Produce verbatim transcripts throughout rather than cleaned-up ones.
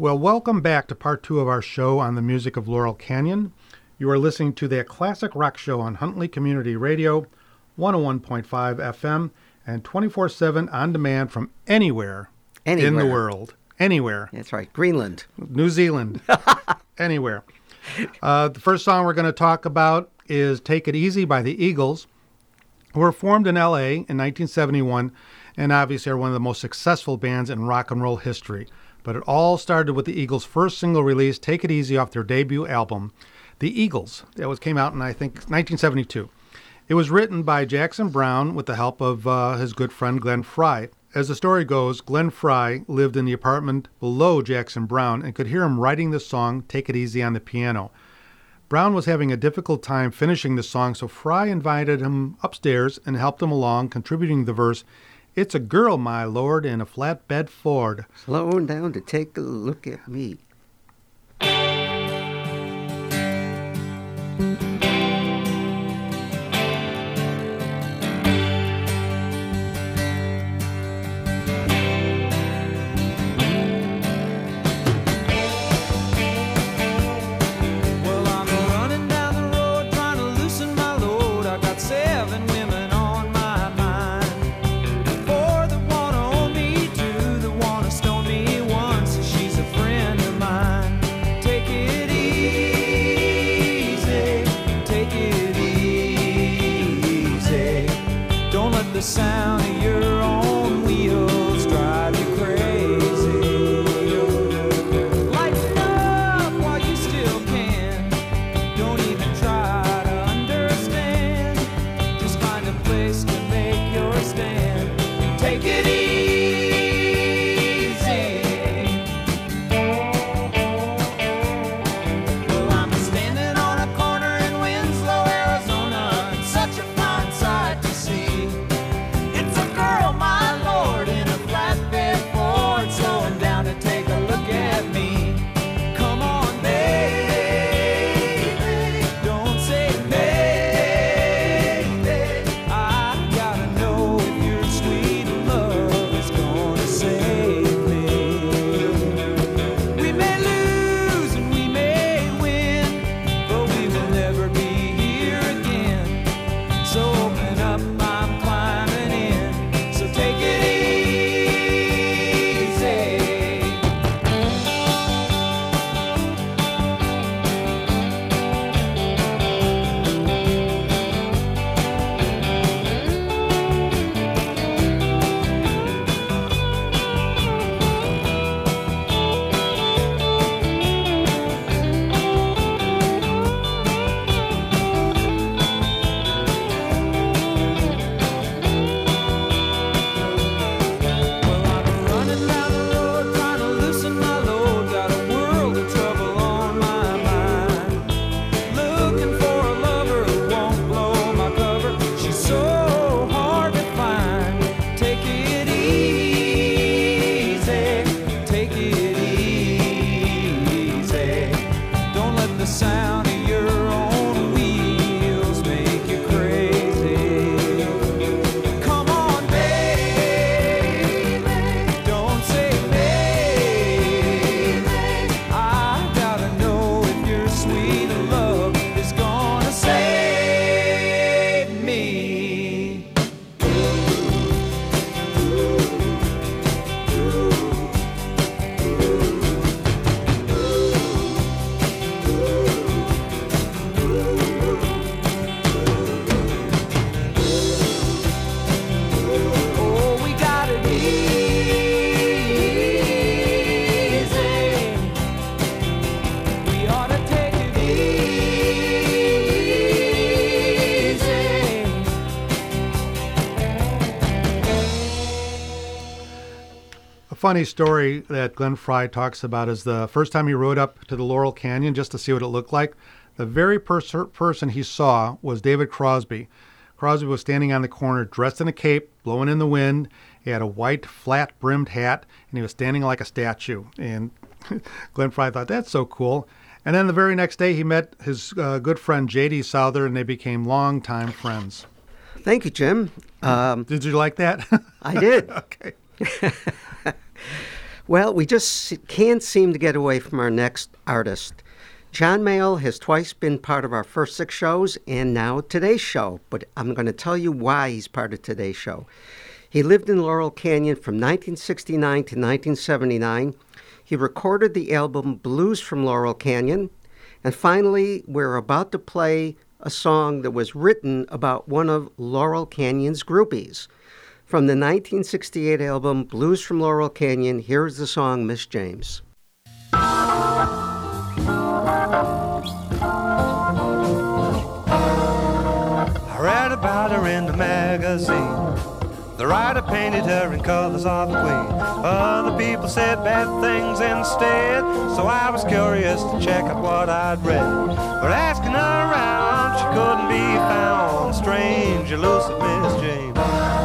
Well, welcome back to part two of our show on the music of Laurel Canyon. You are listening to the Classic Rock Show on Huntley Community Radio, one oh one point five F M, and twenty-four seven on demand from anywhere, anywhere in the world. Anywhere. That's right. Greenland. New Zealand. Anywhere. Uh, the first song we're going to talk about is Take It Easy by the Eagles, who were formed in L A in nineteen seventy-one, and obviously are one of the most successful bands in rock and roll history. But it all started with the Eagles' first single release, Take It Easy, off their debut album, The Eagles. That was came out in, I think, nineteen seventy-two. It was written by Jackson Browne with the help of uh, his good friend Glenn Frey. As the story goes, Glenn Frey lived in the apartment below Jackson Browne and could hear him writing the song Take It Easy on the piano. Browne was having a difficult time finishing the song, so Frey invited him upstairs and helped him along, contributing the verse, "It's a girl, my lord, in a flatbed Ford." Slowing down to take a look at me. Sound of your own wheels drive you crazy. Lighten up while you still can. Don't even try to understand. Just find a place to make your stand. Take it easy. Well, I'm standing on a corner in Winslow, Arizona. It's such a fine sight to see. Girl, my lord, in a flatbed Ford, slowing down to take a look at me. Come on, baby, don't say maybe. I gotta know if your sweet love is gonna save me. We may lose and we may win, but we will never be here again. So open up, I'm climbing in. Take it easy. Sound of your own wheels make you crazy. Come on, baby, don't say maybe. I gotta know if your sweet love is gonna save me. Funny story that Glenn Frey talks about is the first time he rode up to the Laurel Canyon just to see what it looked like. The very pers- person he saw was David Crosby. Crosby was standing on the corner dressed in a cape, blowing in the wind. He had a white, flat-brimmed hat, and he was standing like a statue. And Glenn Frey thought, that's so cool. And then the very next day, he met his uh, good friend J D Souther, and they became longtime friends. Thank you, Jim. Um, did you like that? I did. Okay. Well, we just can't seem to get away from our next artist. John Mayall has twice been part of our first six shows and now today's show, but I'm going to tell you why he's part of today's show. He lived in Laurel Canyon from nineteen sixty-nine to nineteen seventy-nine. He recorded the album Blues from Laurel Canyon. And finally, we're about to play a song that was written about one of Laurel Canyon's groupies. From the nineteen sixty-eight album Blues from Laurel Canyon, here's the song Miss James. I read about her in the magazine. The writer painted her in colors of a queen. Other people said bad things instead, so I was curious to check out what I'd read. But asking her around, she couldn't be found. Strange, elusive Miss James.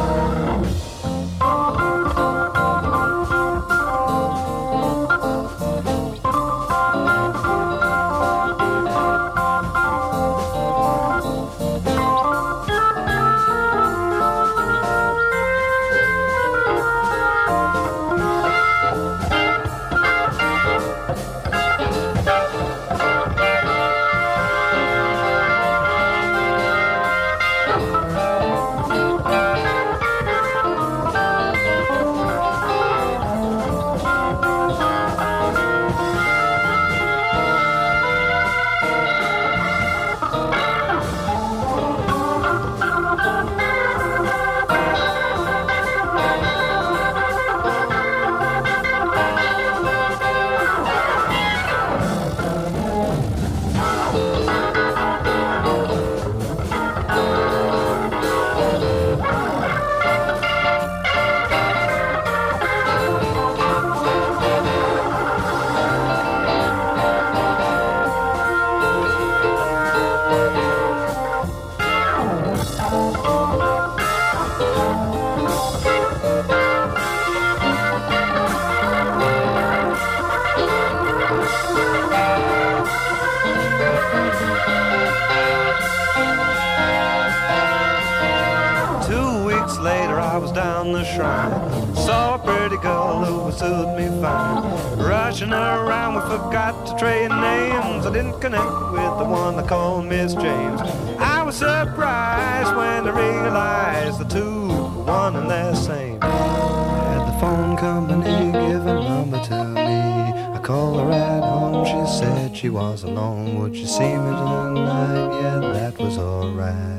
Saw a pretty girl who would suit me fine. Rushing her around, we forgot to trade names. I didn't connect with the one they called Miss James. I was surprised when I realized the two were one and the same. Had the phone company give a number to me. I called her at home, she said she was alone. Would you see me tonight? Yeah, that was alright.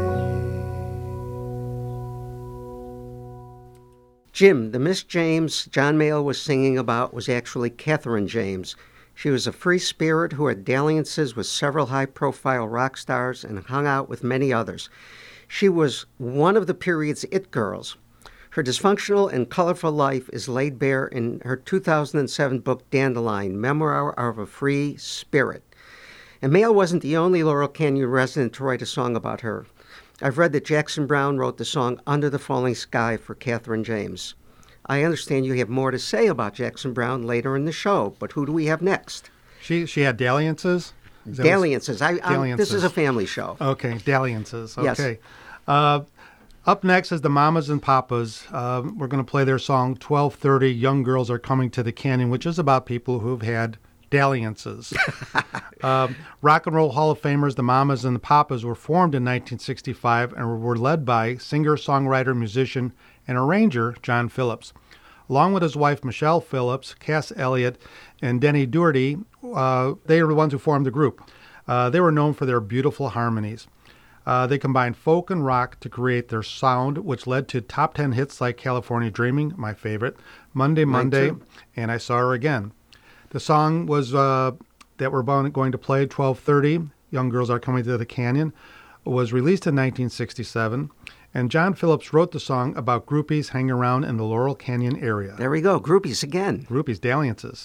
Jim, the Miss James John Mayall was singing about was actually Catherine James. She was a free spirit who had dalliances with several high-profile rock stars and hung out with many others. She was one of the period's it girls. Her dysfunctional and colorful life is laid bare in her two thousand seven book Dandelion, Memoir of a Free Spirit. And Mayall wasn't the only Laurel Canyon resident to write a song about her. I've read that Jackson Browne wrote the song Under the Falling Sky for Catherine James. I understand you have more to say about Jackson Browne later in the show, but who do we have next? She she had dalliances? Is that Dalliances. I, I, dalliances. This is a family show. Okay, dalliances. Okay. Yes. Uh, up next is the Mamas and Papas. Uh, we're going to play their song twelve thirty, Young Girls Are Coming to the Canyon, which is about people who've had dalliances. um, Rock and Roll Hall of Famers, the Mamas and the Papas, were formed in nineteen sixty-five and were led by singer, songwriter, musician, and arranger John Phillips. Along with his wife Michelle Phillips, Cass Elliott, and Denny Doherty, uh, they are the ones who formed the group. Uh, they were known for their beautiful harmonies. Uh, they combined folk and rock to create their sound, which led to top ten hits like California Dreaming, my favorite, Monday, Monday, and I Saw Her Again. The song was uh, that we're going to play, twelve thirty, Young Girls Are Coming to the Canyon, was released in nineteen sixty-seven, and John Phillips wrote the song about groupies hanging around in the Laurel Canyon area. There we go, groupies again. Groupies, dalliances.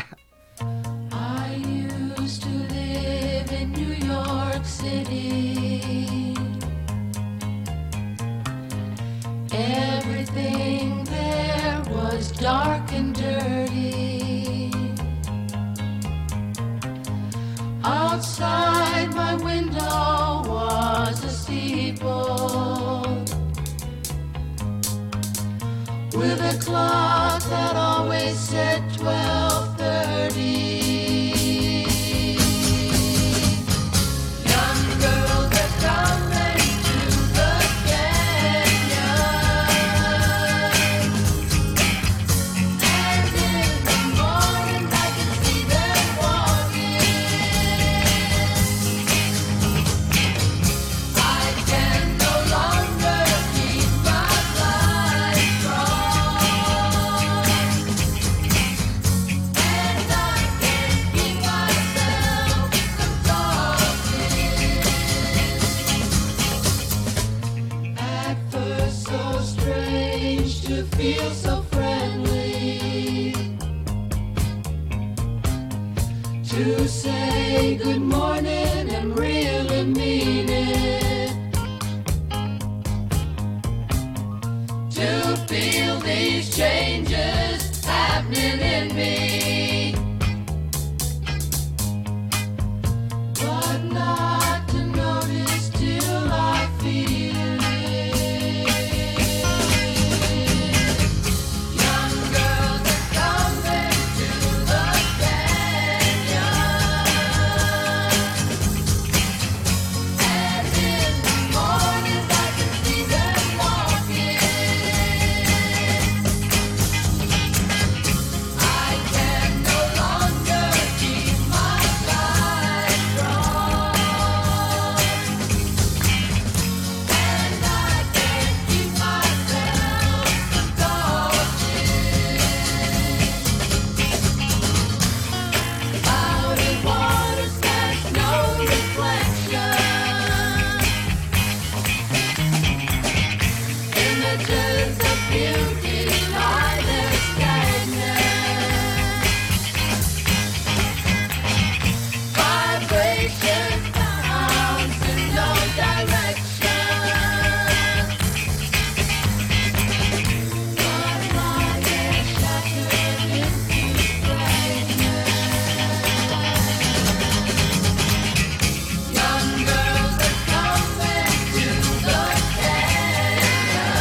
I used to live in New York City. Everything there was dark and dirty. Outside my window was a steeple with a clock that always they said twelve thirty. Young girls are coming to the canyon, and in the morning I can see them walking. I can no longer keep my blind strong, and I can't keep myself from talking. At first so strange to feel so friendly, to say good morning and really mean it, to feel these changes happening in me, but not to notice till I feel it. Young girls are coming to the canyon, and in the mornings I can see them walking. I can no longer keep my blind strong, and I can't keep myself from talking. Clouded waters cast no reflection, images of beauty lie there stagnant, vibrations bounce in no direction, but lie there shattered into fragments. Young girls are coming to the canyon,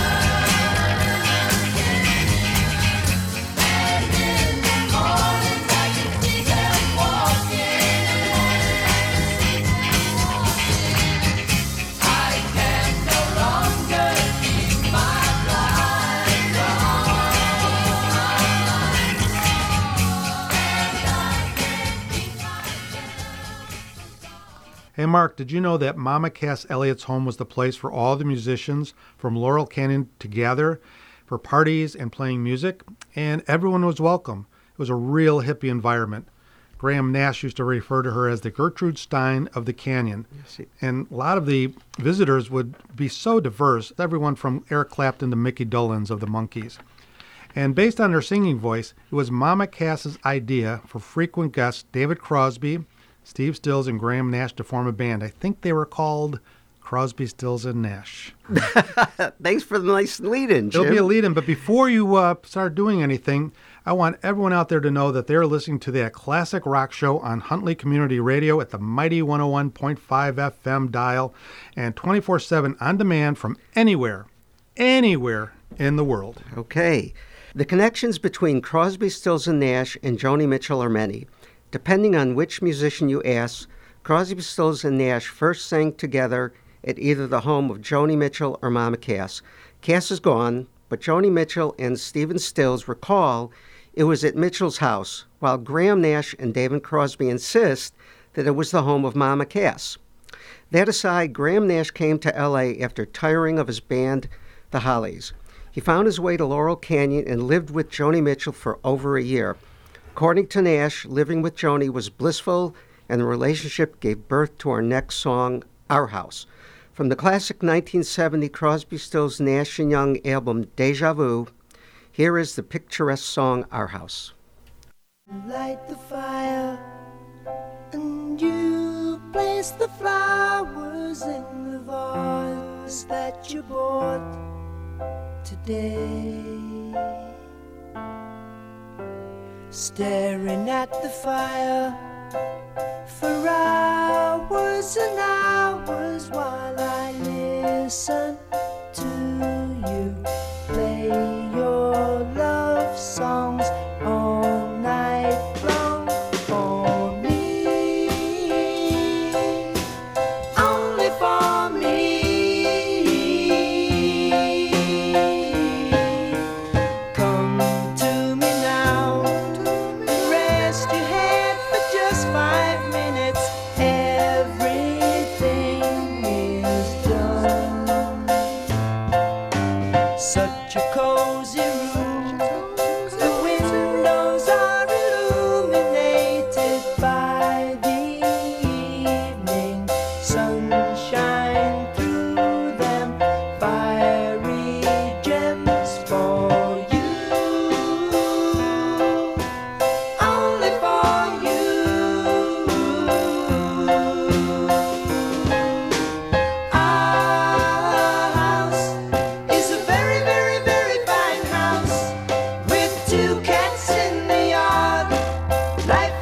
and in the mornings I can see them walking. I can no longer keep my blind Hey, Mark, did you know that Mama Cass Elliott's home was the place for all the musicians from Laurel Canyon to gather for parties and playing music? And everyone was welcome. It was a real hippie environment. Graham Nash used to refer to her as the Gertrude Stein of the Canyon. he- And a lot of the visitors would be so diverse, everyone from Eric Clapton to Mickey Dolenz of the Monkees. And based on her singing voice, it was Mama Cass's idea for frequent guests David Crosby, Steve Stills, and Graham Nash to form a band. I think they were called Crosby, Stills, and Nash. Thanks for the nice lead-in, Jim. It'll be a lead-in, but before you uh, start doing anything, I want everyone out there to know that they're listening to that classic rock show on Huntley Community Radio at the mighty one oh one point five F M dial and twenty-four seven on demand from anywhere, anywhere in the world. Okay. The connections between Crosby, Stills, and Nash and Joni Mitchell are many. Depending on which musician you ask, Crosby, Stills, and Nash first sang together at either the home of Joni Mitchell or Mama Cass. Cass is gone, but Joni Mitchell and Stephen Stills recall it was at Mitchell's house, while Graham Nash and David Crosby insist that it was the home of Mama Cass. That aside, Graham Nash came to L A after tiring of his band, the Hollies. He found his way to Laurel Canyon and lived with Joni Mitchell for over a year. According to Nash, living with Joni was blissful, and the relationship gave birth to our next song, Our House. From the classic nineteen seventy Crosby, Stills, Nash and Young album Deja Vu, here is the picturesque song, Our House. Light the fire, and you place the flowers in the vase that you bought today. Staring at the fire for hours and hours while I listen to you play your love songs on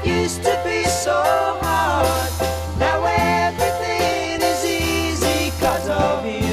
used to be so hard. Now everything is easy 'cause of you.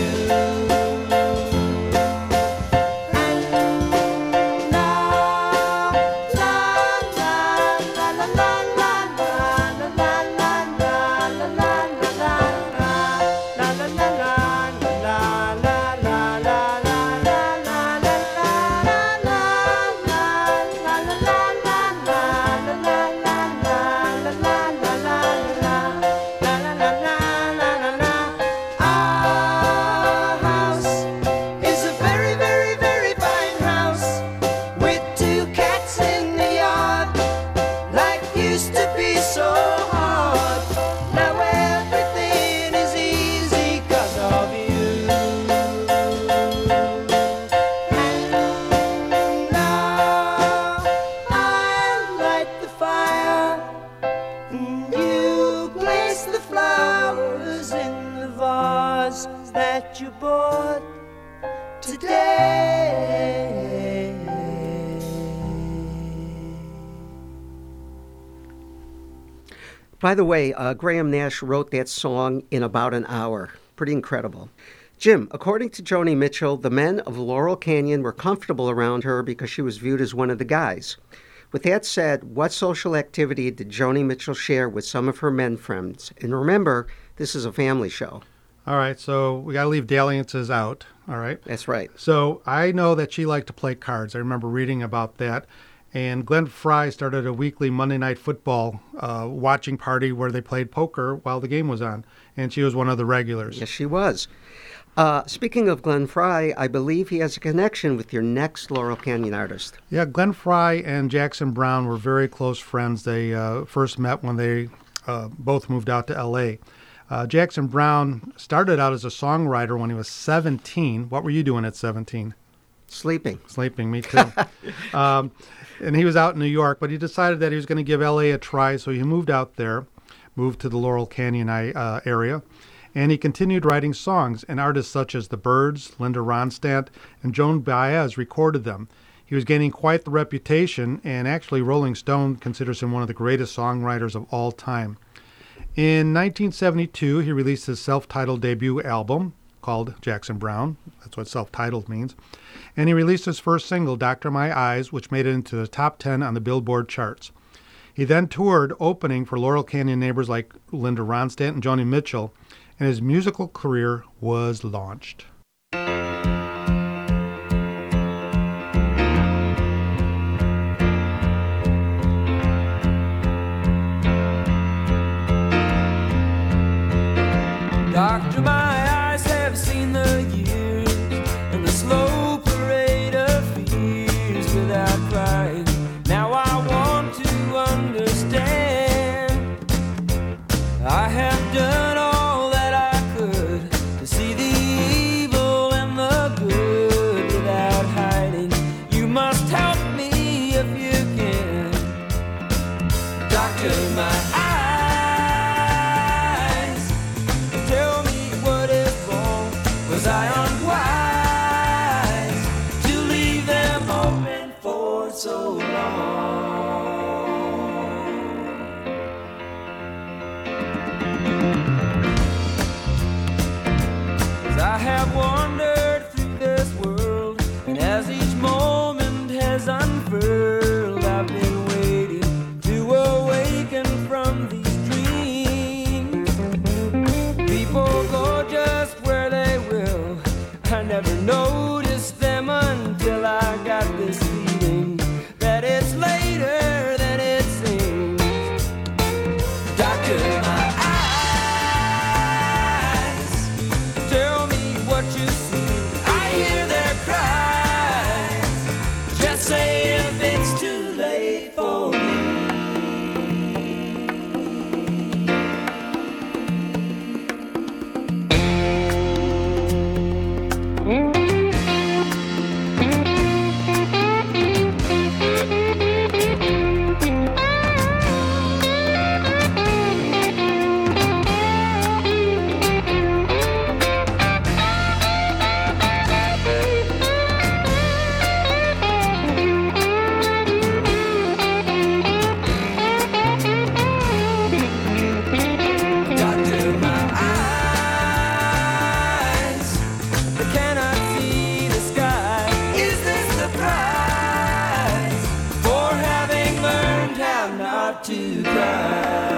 Our house is a very, very, very fine house with two cats in the yard. Life used to be so hard. Now everything is easy 'cause of you. And now I'll light the fire. And you place the flowers in the vase that you bought today. By the way, uh, Graham Nash wrote that song in about an hour. Pretty incredible. Jim, according to Joni Mitchell, the men of Laurel Canyon were comfortable around her because she was viewed as one of the guys. With that said, what social activity did Joni Mitchell share with some of her men friends? And remember, this is a family show. All right, so we got to leave dalliances out. All right. That's right. So I know that she liked to play cards. I remember reading about that. And Glenn Fry started a weekly Monday Night Football uh, watching party where they played poker while the game was on. And she was one of the regulars. Yes, she was. Uh, speaking of Glenn Fry, I believe he has a connection with your next Laurel Canyon artist. Yeah, Glenn Fry and Jackson Browne were very close friends. They uh, first met when they uh, both moved out to L A. Uh, Jackson Browne started out as a songwriter when he was seventeen. What were you doing at seventeen? Sleeping. Sleeping, me too. um, and he was out in New York, but he decided that he was going to give L A a try, so he moved out there, moved to the Laurel Canyon uh, area, and he continued writing songs, and artists such as The Byrds, Linda Ronstadt, and Joan Baez recorded them. He was gaining quite the reputation, and actually Rolling Stone considers him one of the greatest songwriters of all time. In nineteen seventy-two, he released his self-titled debut album called Jackson Browne. That's what self-titled means. And he released his first single, Doctor My Eyes, which made it into the top ten on the Billboard charts. He then toured opening for Laurel Canyon neighbors like Linda Ronstadt and Joni Mitchell, and his musical career was launched. Doctor, my eyes have seen the years and the slow parade of fears without crying. Now I want to understand. I have done all that I could to see the evil and the good without hiding. You must help me if you can. Doctor, my eyes. Was I unwise to leave them open for so long? 'Cause I have wandered through this world, and as each moment has unfurled, I've been waiting to awaken from these dreams. People go just where they will. I never noticed them until I got this feeling that it's later than it seems. Doctor, my eyes, tell me what you see. I hear their cries. Just say if it's too late for me. start to cry.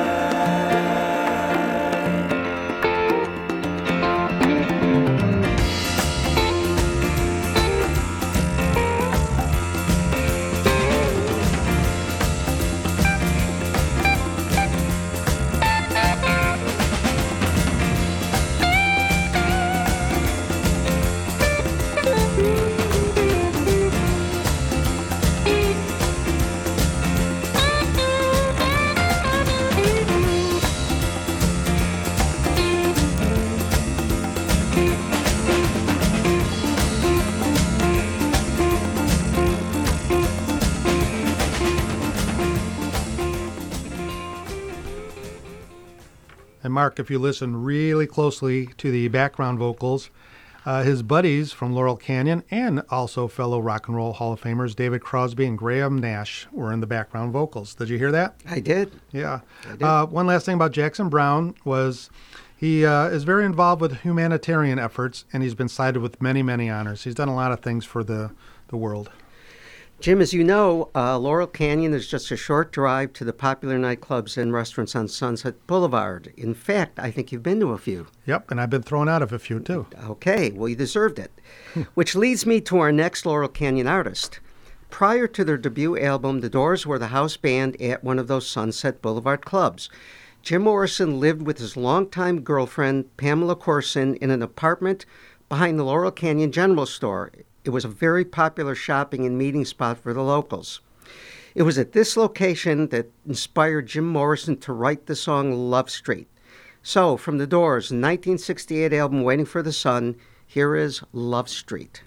And Mark, if you listen really closely to the background vocals, uh, his buddies from Laurel Canyon and also fellow Rock and Roll Hall of Famers David Crosby and Graham Nash were in the background vocals. Did you hear that? I did. Yeah. I did. Uh, one last thing about Jackson Browne was he uh, is very involved with humanitarian efforts, and he's been cited with many, many honors. He's done a lot of things for the, the world. Jim, as you know, uh, Laurel Canyon is just a short drive to the popular nightclubs and restaurants on Sunset Boulevard. In fact, I think you've been to a few. Yep, and I've been thrown out of a few, too. Okay, well, you deserved it. Which leads me to our next Laurel Canyon artist. Prior to their debut album, The Doors were the house band at one of those Sunset Boulevard clubs. Jim Morrison lived with his longtime girlfriend, Pamela Corson, in an apartment behind the Laurel Canyon General Store. It was a very popular shopping and meeting spot for the locals. It was at this location that inspired Jim Morrison to write the song Love Street. So, from The Doors' nineteen sixty-eight album Waiting for the Sun, here is Love Street.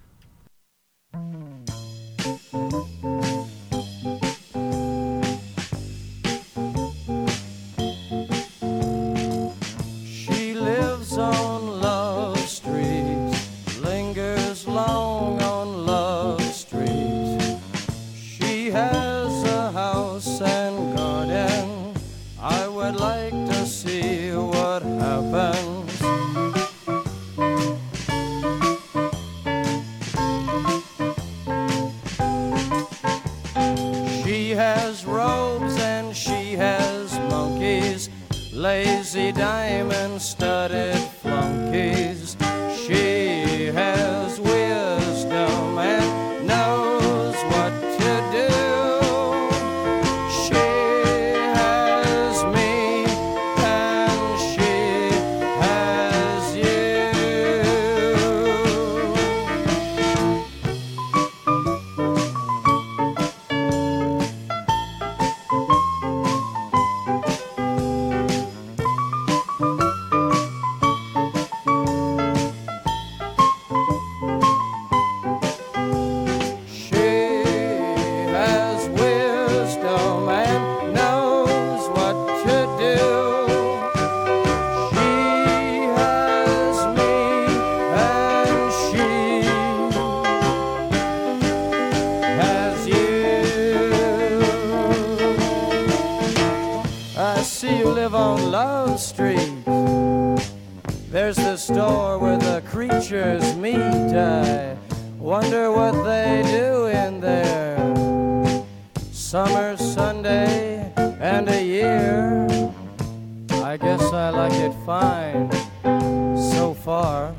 She lives on Love Street, lingers long on Love Street. She has a house and garden. I would like to see what happens. She has robes and she has monkeys, lazy diamond studded flunkies. She has wisdom and knows what to do. She has me and she has you. She has wisdom and knows what to do. She has me and she has you. I see you live on Love Street. There's the store where the creatures meet. I wonder what they do in there. Summer, Sunday, and a year. I guess I like it fine so far.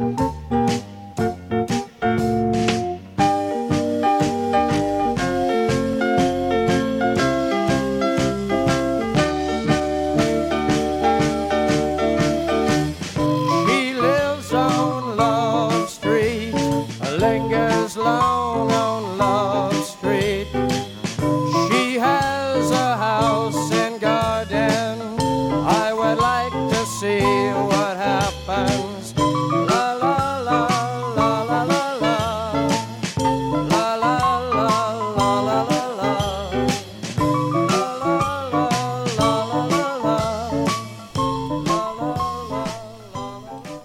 She lives on Love Street, lingers long on Love Street. She has a house and garden. I would like to see what happens. La la la la la la la. La la la la la la la. La la la la la la la. La la la la la.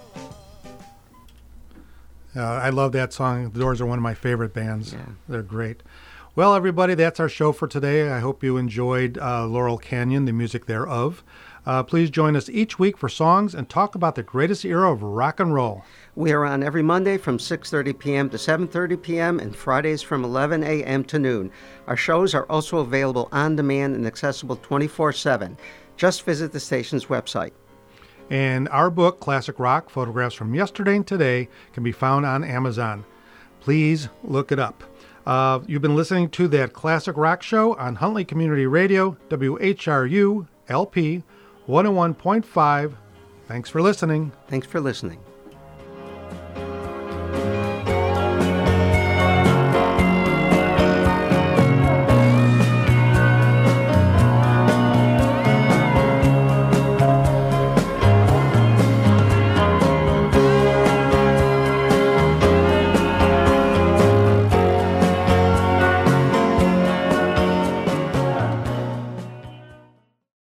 Uh, I love that song. The Doors are one of my favorite bands. Yeah. They're great. Well, everybody, that's our show for today. I hope you enjoyed uh, Laurel Canyon, the music thereof. Uh, please join us each week for songs and talk about the greatest era of rock and roll. We are on every Monday from six thirty p.m. to seven thirty p.m. and Fridays from eleven a.m. to noon. Our shows are also available on demand and accessible twenty-four seven. Just visit the station's website. And our book, Classic Rock, Photographs from Yesterday and Today, can be found on Amazon. Please look it up. Uh, you've been listening to that Classic Rock Show on Huntley Community Radio, W H R U L P one oh one point five. Thanks for listening. Thanks for listening.